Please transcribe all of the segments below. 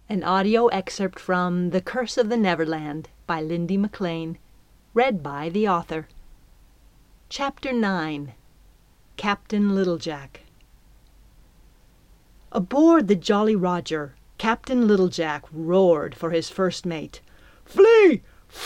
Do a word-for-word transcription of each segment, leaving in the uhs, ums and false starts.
An audio excerpt from The Curse of the Neverland by Lindy McLean, read by the author. Chapter nine. Captain Littlejack. Aboard the Jolly Roger, Captain Littlejack roared for his first mate. "Flee!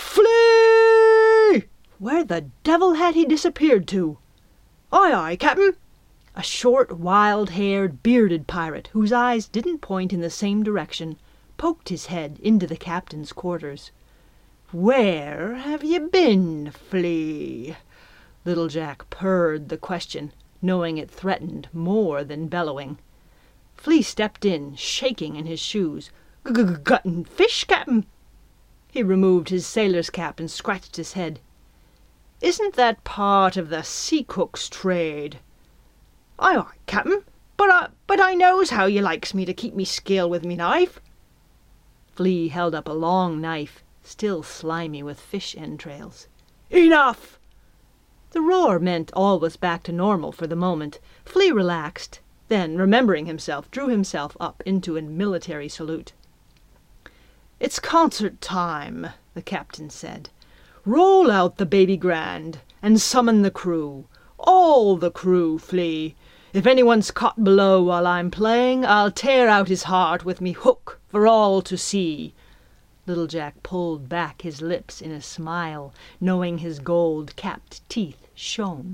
Flee!" Where the devil had he disappeared to? "Aye, aye, Captain." A short, wild-haired, bearded pirate, whose eyes didn't point in the same direction, poked his head into the captain's quarters. "Where have you been, Flea?" Littlejack purred the question, knowing it threatened more than bellowing. Flea stepped in, shaking in his shoes. "Gutting fish, Captain." He removed his sailor's cap and scratched his head. "Isn't that part of the sea cook's trade?" "Aye, aye, Captain, but I, but I knows how you likes me to keep me skill with me knife." Flea held up a long knife, still slimy with fish entrails. "Enough!" The roar meant all was back to normal for the moment. Flea relaxed, then, remembering himself, drew himself up into a military salute. "It's concert time," the captain said. "Roll out the baby grand, and summon the crew. All the crew, Flea. If anyone's caught below while I'm playing, I'll tear out his heart with me hook for all to see." Littlejack pulled back his lips in a smile, knowing his gold-capped teeth shone.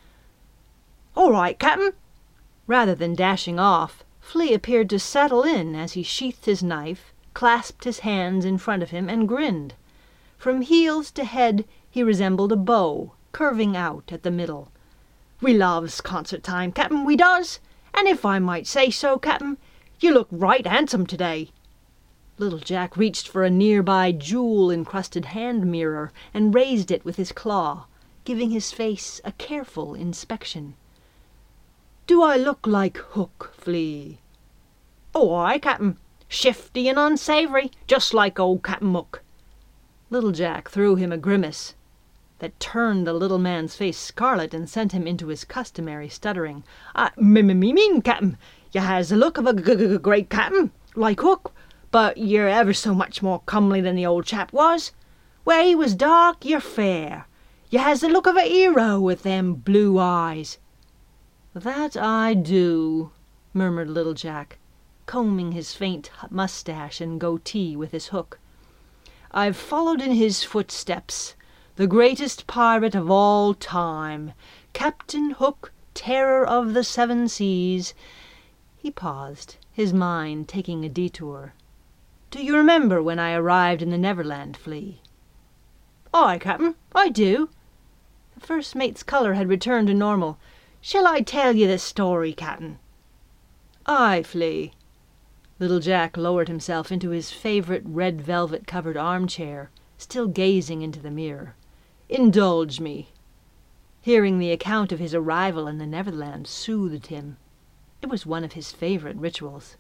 "All right, Captain." Rather than dashing off, Flea appeared to settle in as he sheathed his knife, clasped his hands in front of him, and grinned. From heels to head he resembled a bow, curving out at the middle. "We loves concert time, Captain, we does. And if I might say so, Captain, you look right handsome today." Littlejack reached for a nearby jewel-encrusted hand mirror and raised it with his claw, giving his face a careful inspection. "Do I look like Hook, Flea?" "Oh, aye, Captain. Shifty and unsavoury, just like old Captain Hook." Littlejack threw him a grimace that turned the little man's face scarlet and sent him into his customary stuttering. "I me me mean, Captain, you has the look of a g g great captain, like Hook, but you're ever so much more comely than the old chap was. Where he was dark, you're fair. You has the look of a hero with them blue eyes." "That I do," murmured Littlejack, combing his faint mustache and goatee with his hook. "I've followed in his footsteps. The greatest pirate of all time, Captain Hook, terror of the seven seas." He paused, his mind taking a detour. "Do you remember when I arrived in the Neverland, Flea?" "Aye, Captain, I do." The first mate's colour had returned to normal. "Shall I tell you the story, Captain?" "Aye, Flea." Littlejack lowered himself into his favourite red velvet-covered armchair, still gazing into the mirror. "Indulge me." Hearing the account of his arrival in the Neverland soothed him. It was one of his favourite rituals.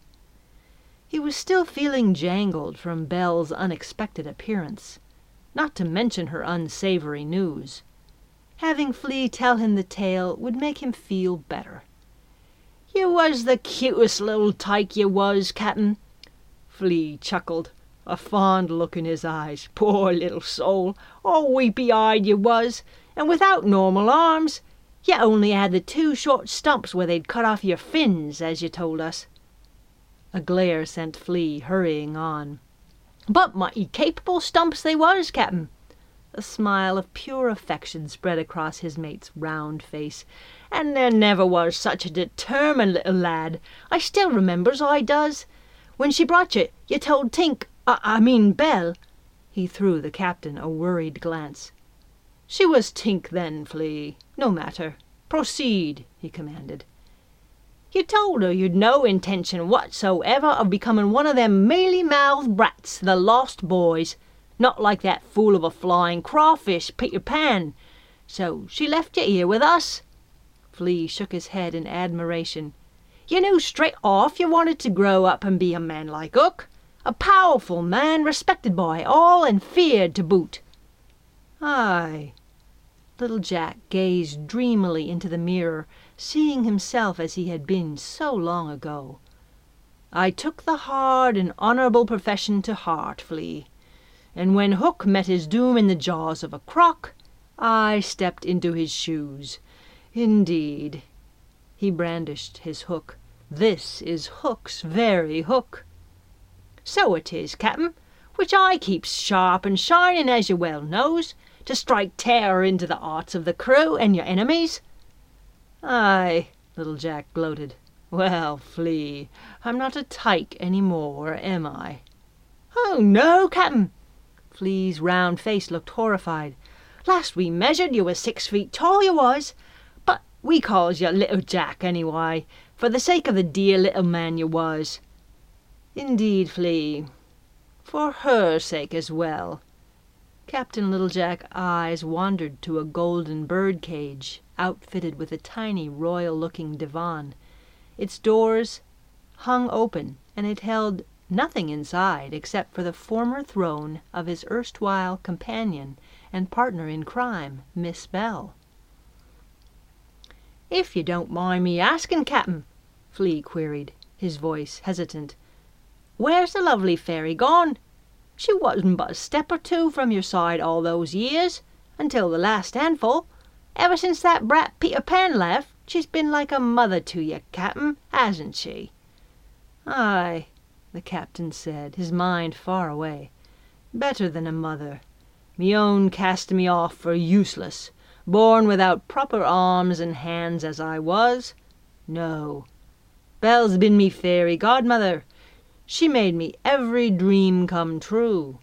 He was still feeling jangled from Belle's unexpected appearance, not to mention her unsavoury news. Having Flea tell him the tale would make him feel better. "You was the cutest little tyke, you was, Captain." Flea chuckled, a fond look in his eyes. "Poor little soul, all weepy-eyed you was, and without normal arms. You only had the two short stumps where they'd cut off your fins, as you told us." A glare sent Flea hurrying on. "But mighty capable stumps they was, Captain." A smile of pure affection spread across his mate's round face. "And there never was such a determined little lad. I still remembers, I does. When she brought you, you told Tink, I, I mean Belle." He threw the captain a worried glance. "She was Tink then, Flea. No matter. Proceed," he commanded. "You told her you'd no intention whatsoever of becoming one of them mealy-mouthed brats, the Lost Boys. Not like that fool of a flying crawfish, Peter Pan. So she left you here with us." Flea shook his head in admiration. "You knew straight off you wanted to grow up and be a man like Hook. A powerful man, respected by all, and feared to boot." "Aye." Littlejack gazed dreamily into the mirror, seeing himself as he had been so long ago. I took the hard and honourable profession to heart, Flea, and when Hook met his doom in the jaws of a croc, I stepped into his shoes. Indeed." He brandished his hook. "This is Hook's very hook." "So it is, Cap'n, which I keeps sharp and shining, as you well knows, to strike terror into the hearts of the crew and your enemies." "Aye," Little Jack gloated. "Well, Flea, I'm not a tyke any more, am I?" "Oh, no, Cap'n." Flea's round face looked horrified. "Last we measured, you was six feet tall, you was. But we calls you Little Jack, anyway, for the sake of the dear little man you was." "Indeed, Flea, for her sake as well." Captain Little Jack's eyes wandered to a golden bird cage, outfitted with a tiny royal-looking divan. Its doors hung open, and it held nothing inside except for the former throne of his erstwhile companion and partner in crime, Miss Bell. "If you don't mind me asking, Cap'n," Flea queried, his voice hesitant, "where's the lovely fairy gone? She wasn't but a step or two from your side all those years, until the last handful. Ever since that brat Peter Pan left, she's been like a mother to you, Cap'n, hasn't she?" "Aye," the captain said, his mind far away. "Better than a mother. Me own cast me off for useless, born without proper arms and hands as I was. No, Belle's been me fairy godmother. She made me every dream come true,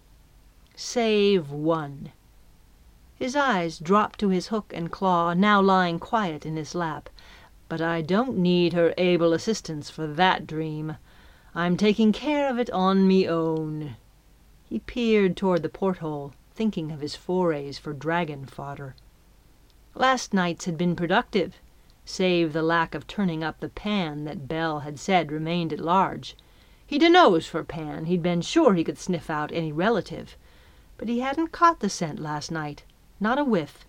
save one." His eyes dropped to his hook and claw, now lying quiet in his lap. "But I don't need her able assistance for that dream. I'm taking care of it on me own." He peered toward the porthole, thinking of his forays for dragon fodder. Last night's had been productive, save the lack of turning up the pan that Belle had said remained at large. He'd a nose for Pan. He'd been sure he could sniff out any relative. But he hadn't caught the scent last night. Not a whiff.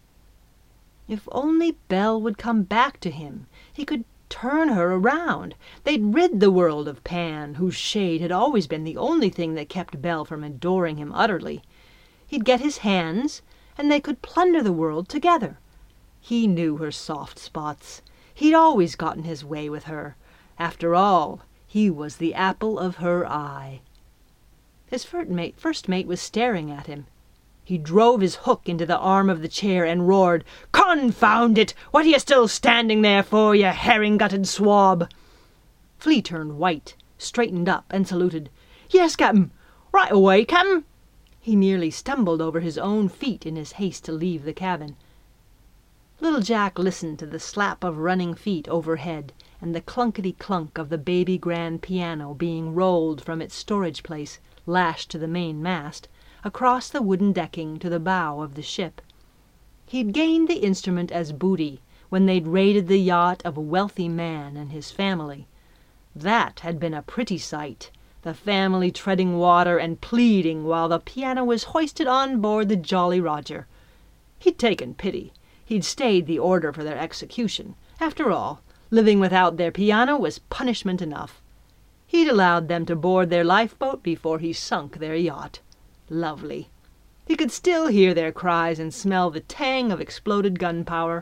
If only Belle would come back to him, he could turn her around. They'd rid the world of Pan, whose shade had always been the only thing that kept Belle from adoring him utterly. He'd get his hands, and they could plunder the world together. He knew her soft spots. He'd always gotten his way with her. After all, he was the apple of her eye. His first mate, first mate was staring at him. He drove his hook into the arm of the chair and roared, "Confound it! What are you still standing there for, you herring-gutted swab?" Flea turned white, straightened up, and saluted. "Yes, Cap'n. Right away, Cap'n." He nearly stumbled over his own feet in his haste to leave the cabin. Little Jack listened to the slap of running feet overhead and the clunkety-clunk of the baby grand piano being rolled from its storage place, lashed to the main mast, across the wooden decking to the bow of the ship. He'd gained the instrument as booty when they'd raided the yacht of a wealthy man and his family. That had been a pretty sight, the family treading water and pleading while the piano was hoisted on board the Jolly Roger. He'd taken pity. He'd stayed the order for their execution. After all, living without their piano was punishment enough. He'd allowed them to board their lifeboat before he sunk their yacht. Lovely. He could still hear their cries and smell the tang of exploded gunpowder.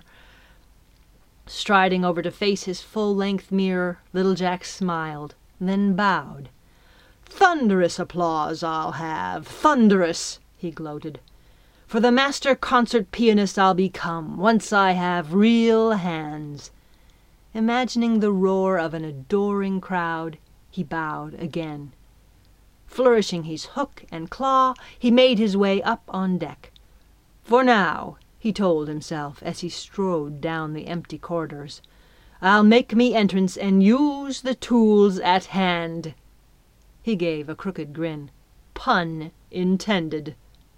Striding over to face his full-length mirror, Little Jack smiled, then bowed. "Thunderous applause I'll have, thunderous," he gloated. "For the master concert pianist I'll become, once I have real hands." Imagining the roar of an adoring crowd, he bowed again. Flourishing his hook and claw, he made his way up on deck. "For now," he told himself as he strode down the empty corridors, "I'll make me entrance and use the tools at hand." He gave a crooked grin. Pun intended.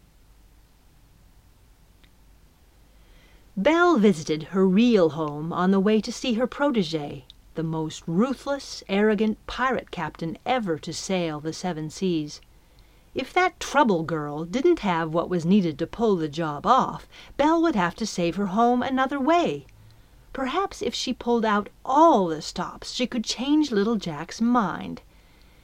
Belle visited her real home on the way to see her protégé, the most ruthless, arrogant pirate captain ever to sail the seven seas. If that Trouble girl didn't have what was needed to pull the job off, Belle would have to save her home another way. Perhaps if she pulled out all the stops, she could change Little Jack's mind.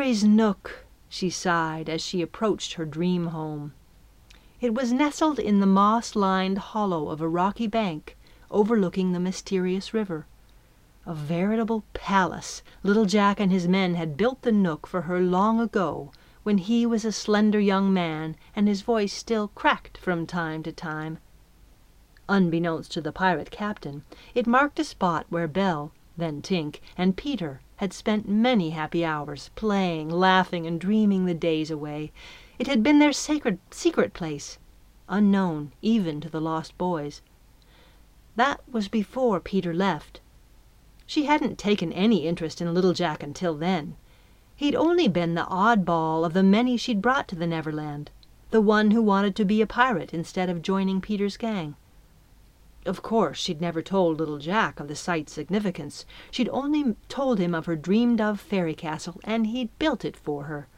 Fairy's Nook, she sighed as she approached her dream home. It was nestled in the moss-lined hollow of a rocky bank overlooking the mysterious river. A veritable palace. Little Jack and his men had built the Nook for her long ago, when he was a slender young man and his voice still cracked from time to time. Unbeknownst to the pirate captain, it marked a spot where Belle, then Tink, and Peter had spent many happy hours, playing, laughing, and dreaming the days away. It had been their sacred secret place, unknown even to the lost boys. That was before Peter left. She hadn't taken any interest in Little Jack until then. He'd only been the oddball of the many she'd brought to the Neverland, the one who wanted to be a pirate instead of joining Peter's gang. Of course, she'd never told Little Jack of the sight's significance. She'd only told him of her dreamed-of fairy castle, and he'd built it for her.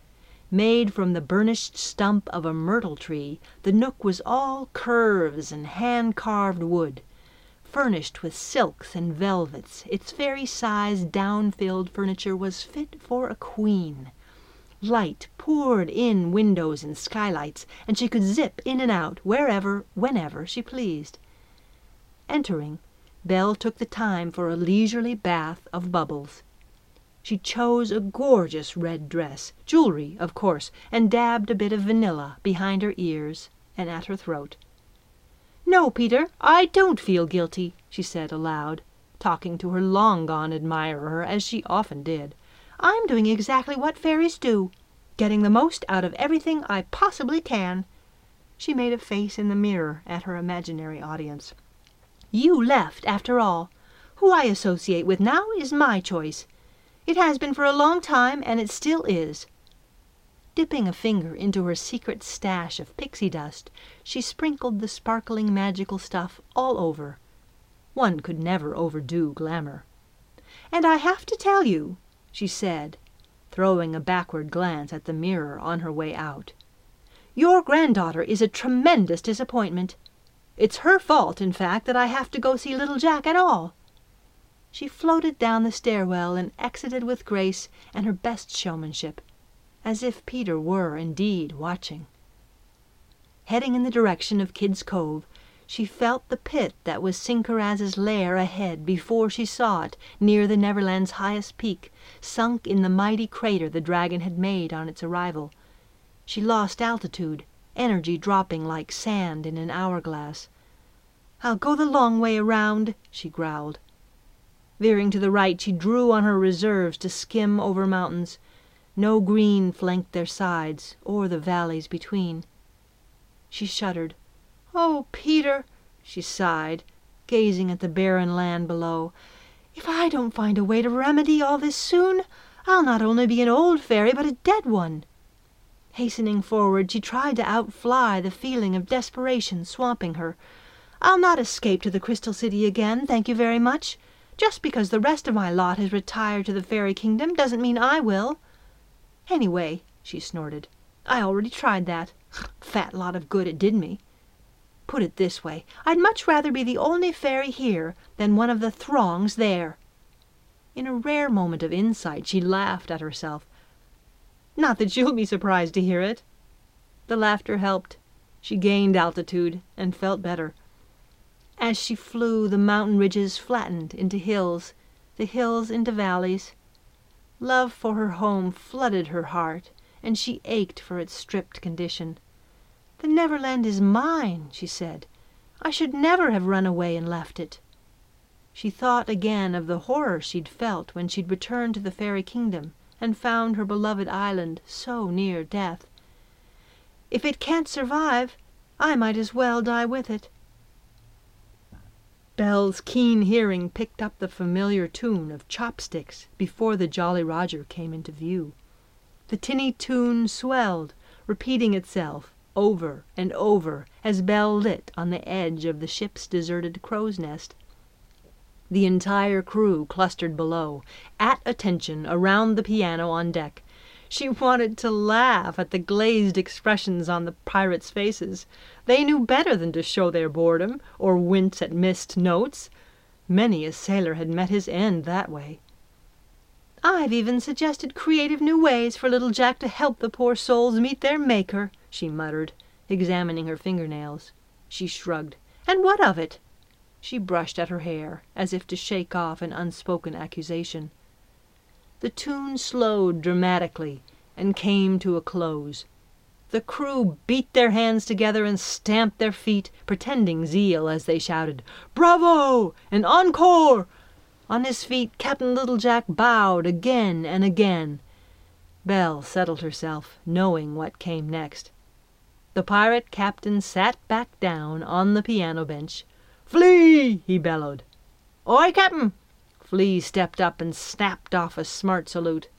Made from the burnished stump of a myrtle tree, the Nook was all curves and hand-carved wood. Furnished with silks and velvets, its fairy-sized, down-filled furniture was fit for a queen. Light poured in windows and skylights, and she could zip in and out wherever, whenever she pleased. Entering, Belle took the time for a leisurely bath of bubbles. She chose a gorgeous red dress, jewelry, of course, and dabbed a bit of vanilla behind her ears and at her throat. "No, Peter, I don't feel guilty," she said aloud, talking to her long-gone admirer, as she often did. "I'm doing exactly what fairies do, getting the most out of everything I possibly can." She made a face in the mirror at her imaginary audience. "You left, after all. Who I associate with now is my choice. It has been for a long time, and it still is." Dipping a finger into her secret stash of pixie dust, she sprinkled the sparkling magical stuff all over. One could never overdo glamour. "And I have to tell you," she said, throwing a backward glance at the mirror on her way out, "your granddaughter is a tremendous disappointment. It's her fault, in fact, that I have to go see Little Jack at all." She floated down the stairwell and exited with grace and her best showmanship, as if Peter were indeed watching. Heading in the direction of Kidd's Cove, she felt the pit that was Cinqueraz's lair ahead before she saw it near the Neverland's highest peak, sunk in the mighty crater the dragon had made on its arrival. She lost altitude, energy dropping like sand in an hourglass. "I'll go the long way around," she growled. Veering to the right, she drew on her reserves to skim over mountains. No green flanked their sides, or the valleys between. She shuddered. "Oh, Peter," she sighed, gazing at the barren land below, "if I don't find a way to remedy all this soon, I'll not only be an old fairy, but a dead one." Hastening forward, she tried to outfly the feeling of desperation swamping her. "I'll not escape to the Crystal City again, thank you very much. Just because the rest of my lot has retired to the fairy kingdom doesn't mean I will. Anyway," she snorted, "I already tried that. Fat lot of good it did me. Put it this way, I'd much rather be the only fairy here than one of the throngs there." In a rare moment of insight, she laughed at herself. "Not that you'll be surprised to hear it." The laughter helped. She gained altitude and felt better. As she flew, the mountain ridges flattened into hills, the hills into valleys. Love for her home flooded her heart, and she ached for its stripped condition. "The Neverland is mine," she said. "I should never have run away and left it." She thought again of the horror she'd felt when she'd returned to the fairy kingdom and found her beloved island so near death. "If it can't survive, I might as well die with it." Belle's keen hearing picked up the familiar tune of Chopsticks before the Jolly Roger came into view. The tinny tune swelled, repeating itself over and over as Belle lit on the edge of the ship's deserted crow's nest. The entire crew clustered below, at attention around the piano on deck. She wanted to laugh at the glazed expressions on the pirates' faces. They knew better than to show their boredom or wince at missed notes. Many a sailor had met his end that way. I've even suggested creative new ways for little Jack to help the poor souls meet their Maker," she muttered, examining her fingernails. She shrugged. "And what of it?" She brushed at her hair, as if to shake off an unspoken accusation. The tune slowed dramatically and came to a close. The crew beat their hands together and stamped their feet, pretending zeal as they shouted, "Bravo!" and "Encore!" On his feet, Captain Littlejack bowed again and again. Belle settled herself, knowing what came next. The pirate captain sat back down on the piano bench. "Flea!" he bellowed. "Aye, Cap'n!" Flea stepped up and snapped off a smart salute.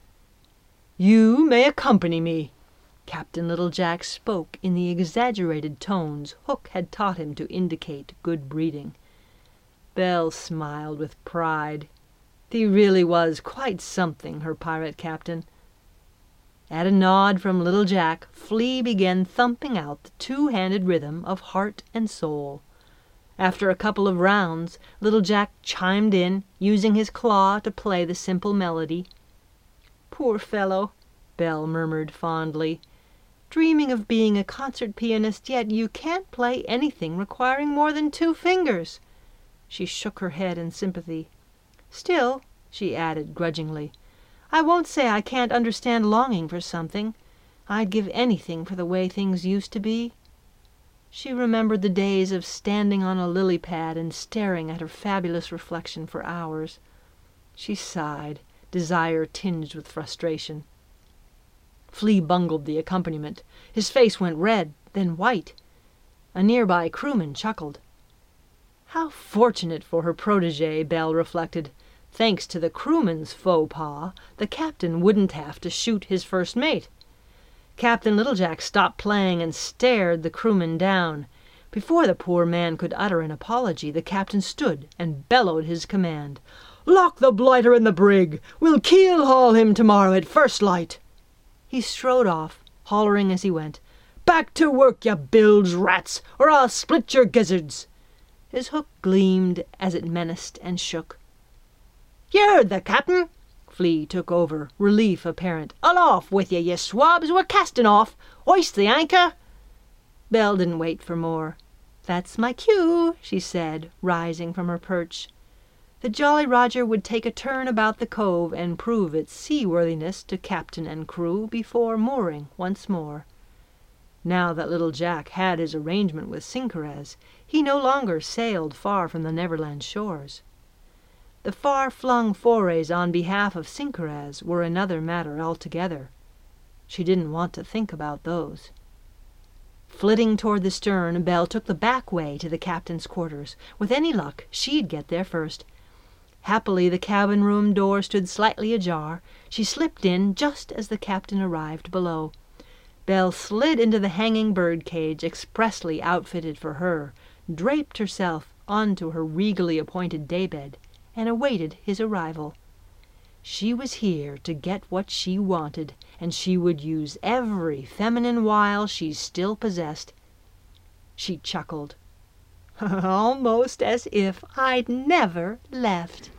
"You may accompany me." Captain Littlejack spoke in the exaggerated tones Hook had taught him to indicate good breeding. Belle smiled with pride. He really was quite something, her pirate captain. At a nod from Little Jack, Flea began thumping out the two-handed rhythm of Heart and Soul. After a couple of rounds, Little Jack chimed in, using his claw to play the simple melody. "Poor fellow," Belle murmured fondly. "Dreaming of being a concert pianist, yet you can't play anything requiring more than two fingers." She shook her head in sympathy. "Still," she added grudgingly, "I won't say I can't understand longing for something. I'd give anything for the way things used to be." She remembered the days of standing on a lily pad and staring at her fabulous reflection for hours. She sighed, desire tinged with frustration. Flea bungled the accompaniment. His face went red, then white. A nearby crewman chuckled. How fortunate for her protégé, Belle reflected. Thanks to the crewman's faux pas, the captain wouldn't have to shoot his first mate. Captain Littlejack stopped playing and stared the crewman down. Before the poor man could utter an apology, the captain stood and bellowed his command. "Lock the blighter in the brig! We'll keel-haul him tomorrow at first light!" He strode off, hollering as he went, "Back to work, you bilge rats, or I'll split your gizzards!" His hook gleamed as it menaced and shook. "You heard the captain!" Flea took over, relief apparent. "Aloft with you, you swabs! We're casting off! Hoist the anchor!" Belle didn't wait for more. "That's my cue," she said, rising from her perch. The Jolly Roger would take a turn about the cove and prove its seaworthiness to captain and crew before mooring once more. Now that Little Jack had his arrangement with Cinquerez, he no longer sailed far from the Neverland shores. The far-flung forays on behalf of Cinquerez were another matter altogether. She didn't want to think about those. Flitting toward the stern, Belle took the back way to the captain's quarters. With any luck, she'd get there first. Happily, the cabin room door stood slightly ajar. She slipped in just as the captain arrived below. Belle slid into the hanging bird cage expressly outfitted for her, draped herself onto her regally appointed daybed, and awaited his arrival. She was here to get what she wanted, and she would use every feminine wile she still possessed. She chuckled. "Almost as if I'd never left."